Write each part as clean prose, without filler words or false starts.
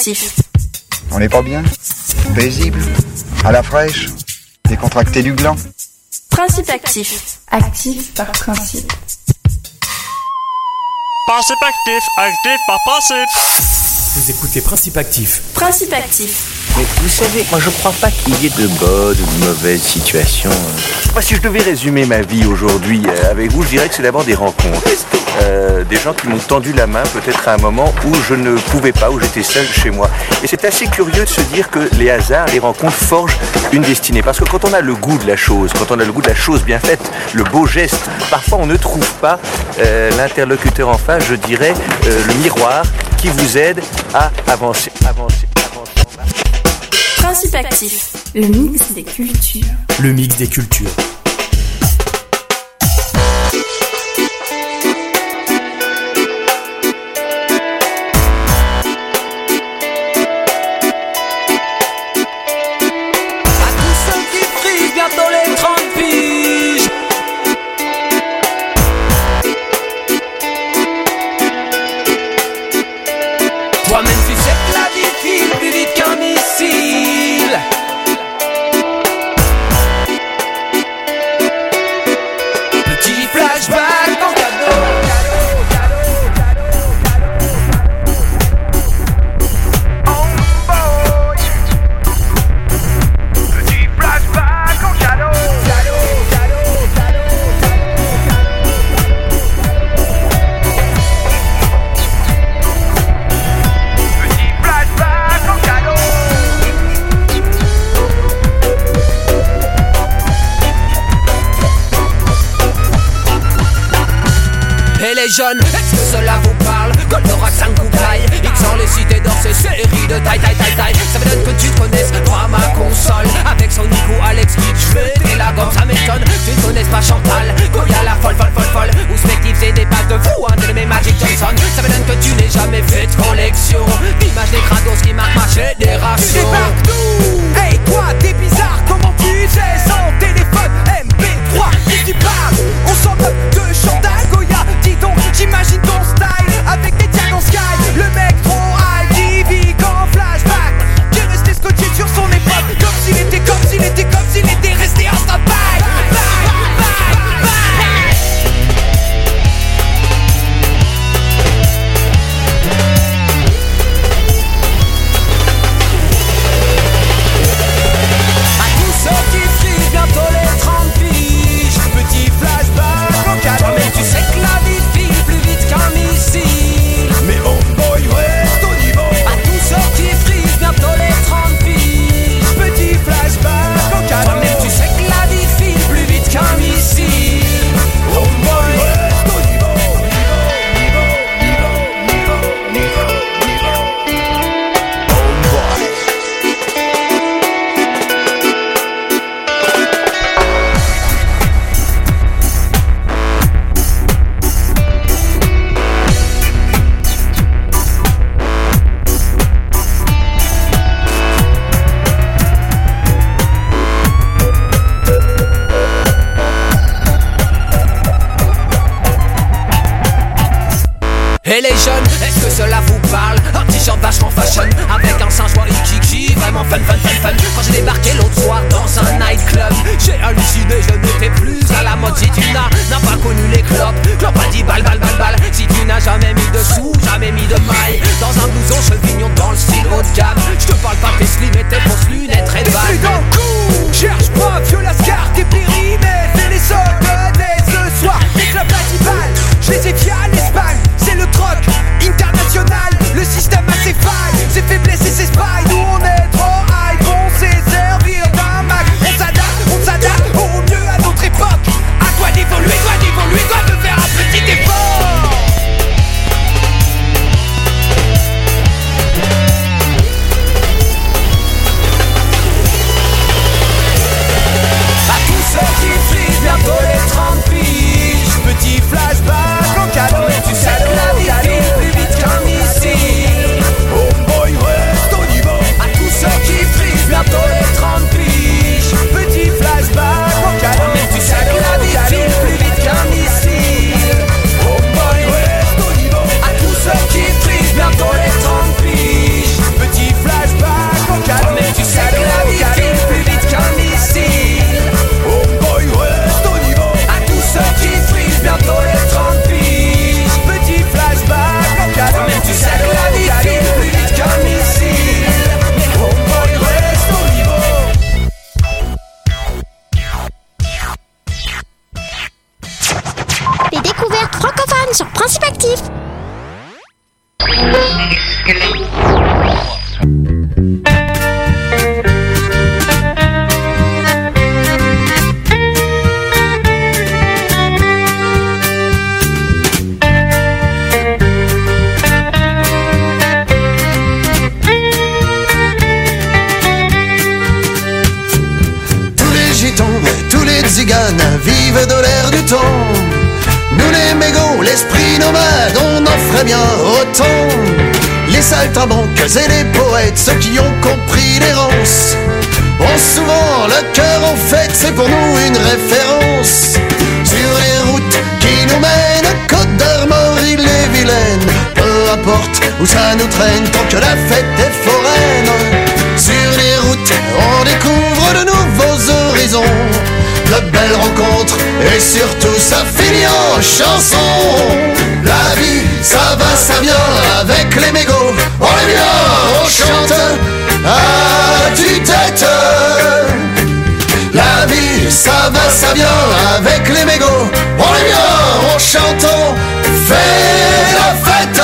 actif. On n'est pas bien? Paisible? À la fraîche? Décontracté du gland? Principe actif. Actif par principe. Principe actif, actif par principe. Vous écoutez Principe Actif. Principe actif. Mais vous savez, moi je crois pas qu'il y ait de bonnes ou de mauvaises situations. Moi, si je devais résumer ma vie aujourd'hui avec vous, je dirais que c'est d'abord des rencontres. Des gens qui m'ont tendu la main peut-être à un moment où je ne pouvais pas, où j'étais seul chez moi. Et c'est assez curieux de se dire que les hasards, les rencontres forgent une destinée. Parce que quand on a le goût de la chose, quand on a le goût de la chose bien faite, le beau geste, parfois on ne trouve pas l'interlocuteur en face, je dirais, le miroir qui vous aide à avancer. Principe actif. Le mix des cultures. Le mix des cultures. Jeunes, est-ce que cela vous parle? Goldorak 5 bouclailles, X dans les cités d'or, ces séries de taille. Ça m'étonne que tu connaisses pas ma console. Avec son Nico, Alex Kidd, j'fais la gomme, ça m'étonne. Tu ne connaisses pas Chantal, Goya la folle. Ou Spective, c'est des pattes de fou, un de mes Magic Johnson. Ça m'étonne que tu n'aies jamais fait de collection d'images des crados qui marquent ma génération. Débarque tout! Hey toi, t'es bizarre, comment tu sais? Sans téléphone, MP3, qui tu parles? On s'en moque de Chantal, Goya, dis donc. J'imagine ton style avec des tags en sky. Le mec trop high qui vit qu'en flashback. Qui est resté scotché sur son époque. Comme s'il était resté en stand-by. À tous ceux qui frisent bientôt les 30 piges. Petit flashback en cadre. Mais tu sais que la vie file plus vite qu'un missile. Mais homeboy reste au niveau. À tous ceux qui frisent bientôt les 30 piges. Petit flashback en cadre. Mais tu sais que la vie file plus vite qu'un missile. Homeboy reste au niveau. Et les jeunes, est-ce que cela vous parle? Un t-shirt vachement fashion avec un singe Waikiki, vraiment fun. Quand j'ai débarqué l'autre soir dans un nightclub, j'ai halluciné, je n'étais plus à la mode. Si tu n'as pas connu les clopes a dit balle. Si tu n'as jamais mis de sous, jamais mis de maille dans un blouson chevignon dans le style haut de gamme. Je te parle pas tes slim et tes fausses lunettes Red Ball. Plus d'un coup, cherche pas vieux lascar, t'es périmé, fais les soldes dès ce soir. Les clubs latibales, je les ai via l'Espagne. C'est le troc international, le système a ses failles, ses faiblesses et ses failles. Nous on est trop high, on sait servir d'un Mac. On s'adapte au mieux à notre époque. À toi d'évoluer, Actif. Tous les tziganes vivent de l'air du temps. Nous les mégots, l'esprit nomade, on en ferait bien autant. Les saltimbanques et les poètes, ceux qui ont compris l'errance, ont souvent le cœur en fête, c'est pour nous une référence. Sur les routes qui nous mènent, Côte d'Armor, Ille-et-Vilaine, peu importe où ça nous traîne, tant que la fête est foraine. Sur les routes, on découvre de nouveaux horizons, de belles rencontres et surtout ça finit en chanson. La vie, ça va, ça vient avec les mégots. On est bien, on chante à tue-tête. La vie, ça va, ça vient avec les mégots. On est bien, on chante, on fait la fête.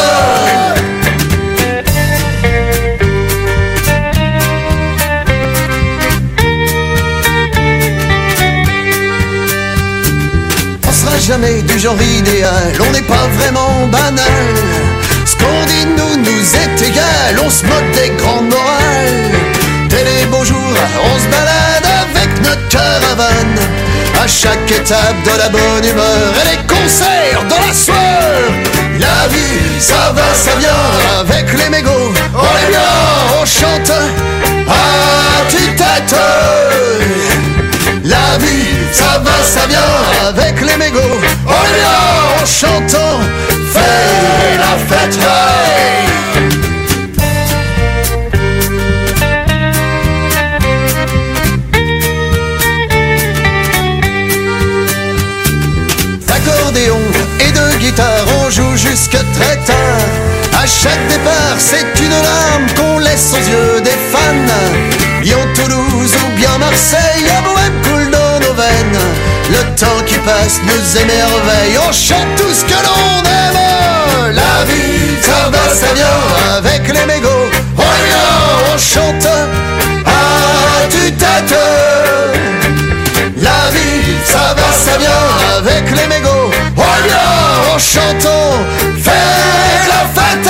Jamais du genre idéal, on n'est pas vraiment banal. Ce qu'on dit nous est égal, on se moque des grandes morales. Dès les beaux jours, on se balade avec notre caravane. À chaque étape de la bonne humeur et les concerts dans la sueur. La vie, ça va, ça vient avec les mégots. On est bien, on chante à tue-tête. La vie, ça va, ça vient avec les mégots. On est bien, en chantant, fait la fête. Hey! D'accordéon et de guitare, on joue jusque très tard. À chaque départ, c'est une larme qu'on laisse aux yeux des fans. Lyon, Toulouse ou bien Marseille, la bohème coule dans nos veines. Le temps qui passe nous émerveille, on chante tout ce que l'on aime. La vie, ça va, ça vient avec les mégots. On est bien, on chante à tue-tête. La vie, ça va, ça vient avec les mégots. On est bien, on chante, on fait la fête.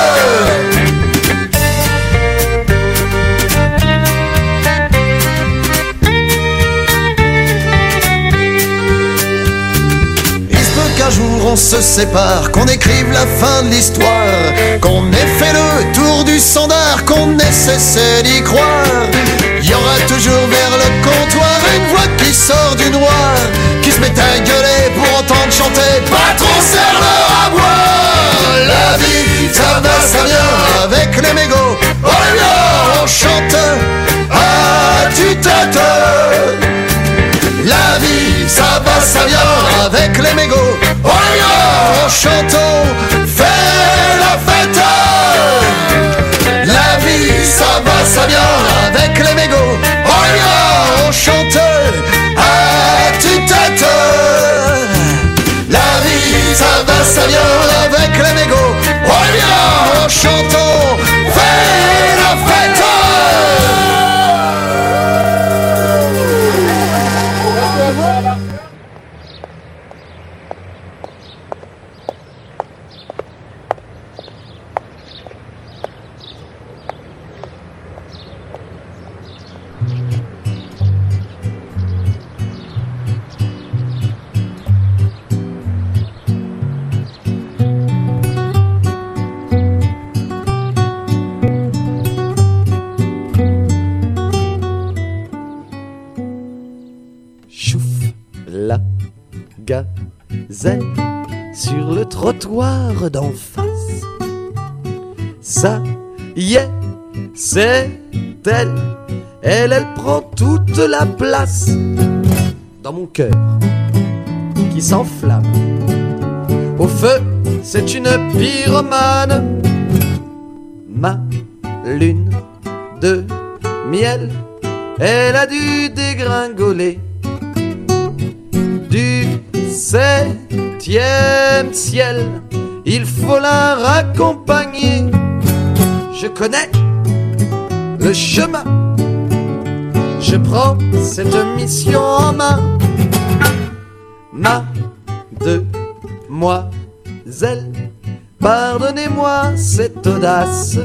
Un jour on se sépare, qu'on écrive la fin de l'histoire, qu'on ait fait le tour du standard, qu'on ait cessé d'y croire. Il y aura toujours vers le comptoir une voix qui sort du noir, qui se met à gueuler pour entendre chanter patron serre-leur à boire. La vie, ça va, ça vient avec les mégots. On est bien, on chante à tue-tête. La vie, ça va, ça vient avec les mégots. On est bien, on chante, on fait la fête. La vie, ça va, ça vient avec les mégots. On est bien, on chante à tue-tête. La vie, ça va, ça vient avec les mégots. On est bien, on chante, on fait la fête. Gazelle sur le trottoir d'en face. Ça y est, c'est elle. Elle prend toute la place dans mon cœur qui s'enflamme. Au feu, c'est une pyromane. Ma lune de miel, elle a dû dégringoler du 7e ciel. il faut la raccompagner. Je connais le chemin, je prends cette mission en main. Mademoiselle, pardonnez-moi cette audace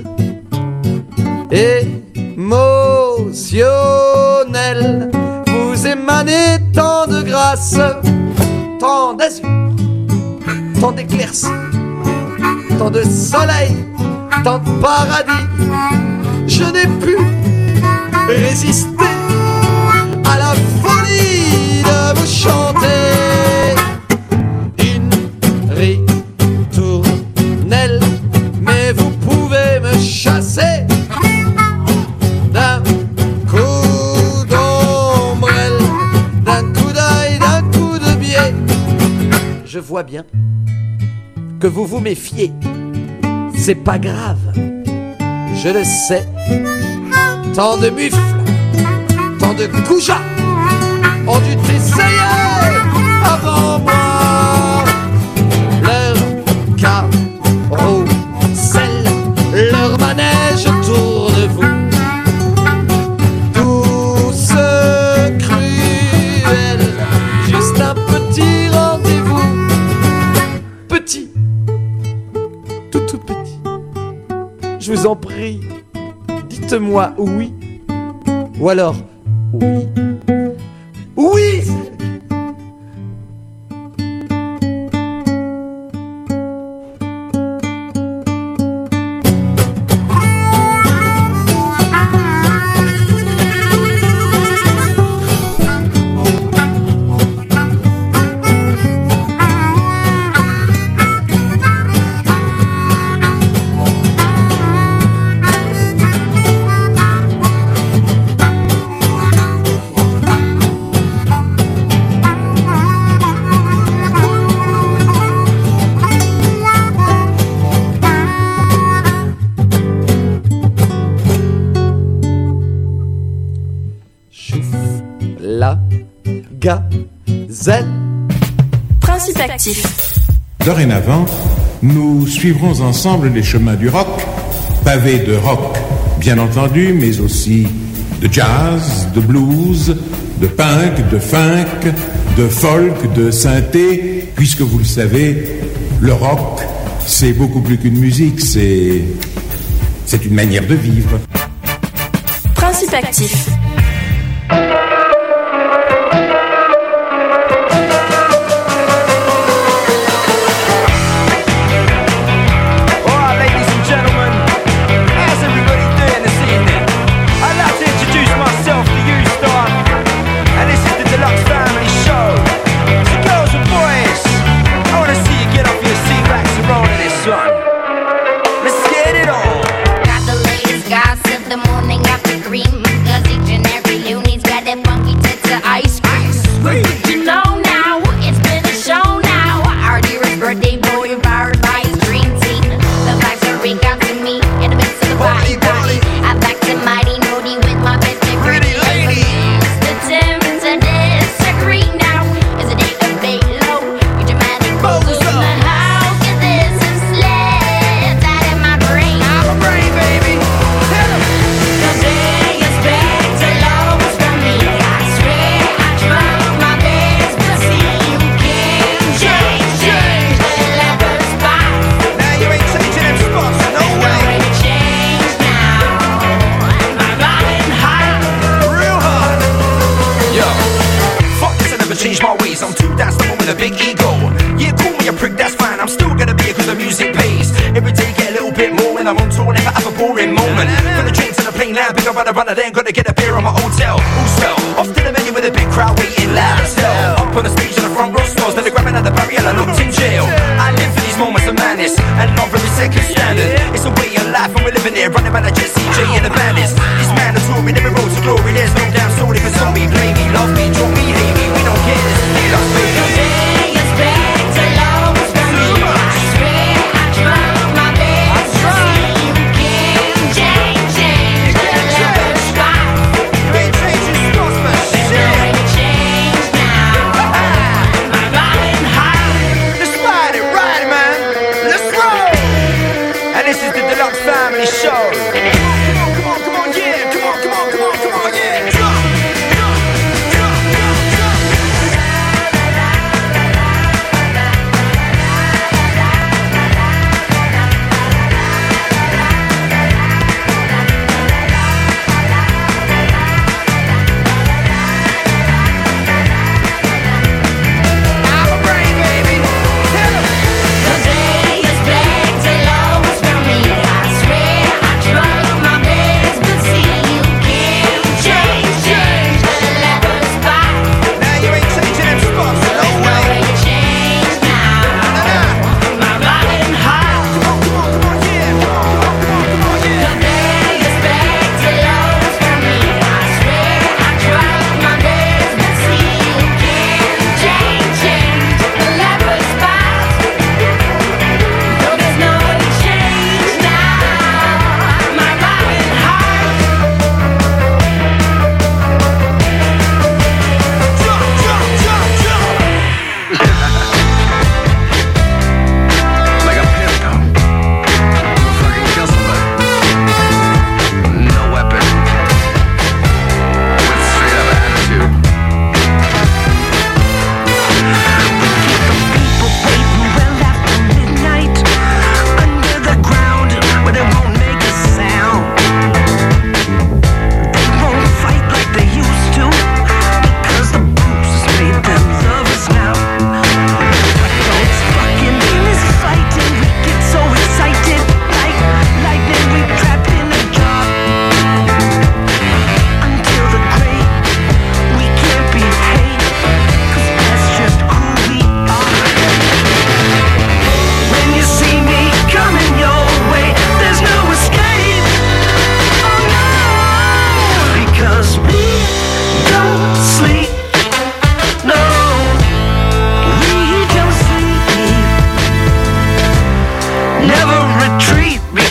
émotionnelle. Vous émanez tant de grâce, tant d'azur, tant d'éclaircies, tant de soleil, tant de paradis. Je n'ai pu résister à la folie de vous chanter une ritournelle, mais vous pouvez me chasser d'un coup d'ombrelle, d'un coup d'œil, d'un coup de biais. Je vois bien que vous vous méfiez, c'est pas grave, je le sais. Tant de mufles, tant de goujats ont dû essayer avant moi. Leur carrousel, leur manège autour de vous. Douce, cruelle, juste un petit rendez-vous. Petit, tout petit, je vous en prie, dites-moi oui, ou alors oui, oui. Gazelle. Principe actif. Dorénavant, nous suivrons ensemble les chemins du rock, pavés de rock, bien entendu, mais aussi de jazz, de blues, de punk, de funk, de folk, de synthé, puisque vous le savez, le rock, c'est beaucoup plus qu'une musique, c'est une manière de vivre. Principe actif. Then gotta get a beer on my hotel. Also, off to the venue with a big crowd waiting loud as hell. Up on the stage in the front row stalls, then they're grabbing at the barrier and I looked in jail. I live for these moments of madness, and not very second standard. It's a way of life and we're living there, running by the Jet CJ and the bandits. This mandatory, every road to glory, there's no doubt. So if it's on me, blame me, love me, draw me, hate me, we don't care, this is hate us, baby. Today is better, love was for me. I swear I drunk my best. You can't change the level spot. You ain't changing spots, man. There's no way to change now. I'm riding high. Let's ride it, man. Let's ride it.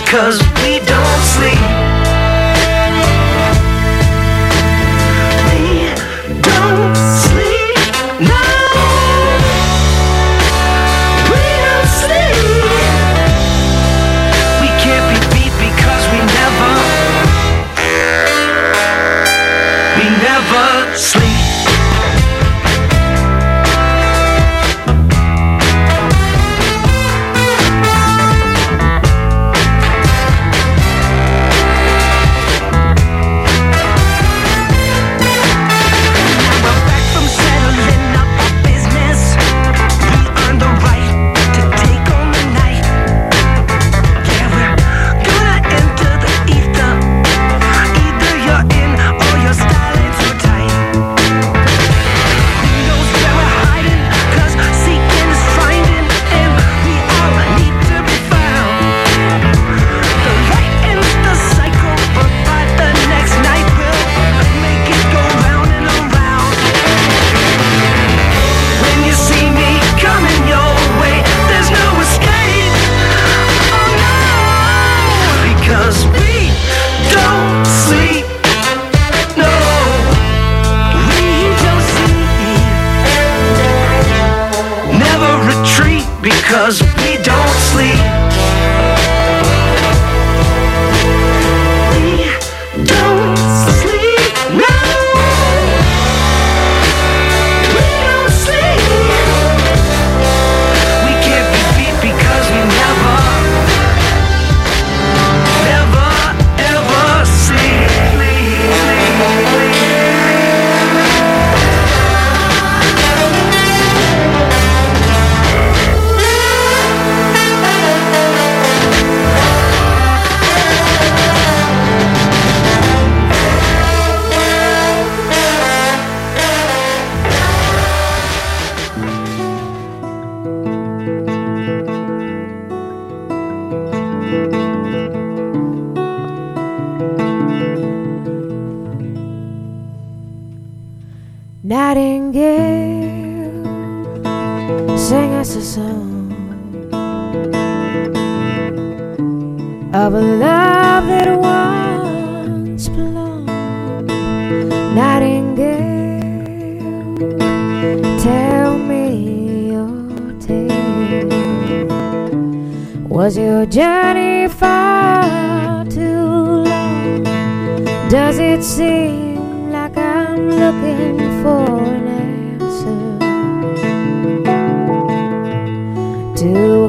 because we don't sleep. We don't sleep, no. We don't sleep. We can't be beat because we never sleep. Because we don't sleep. We don't sleep, no. We don't sleep. We can't be beat because we never ever sleep. Nightingale, sing us a song of a love that once belonged. Nightingale, tell me your tale. Was your journey far too long? Does it seem like I'm looking for an answer to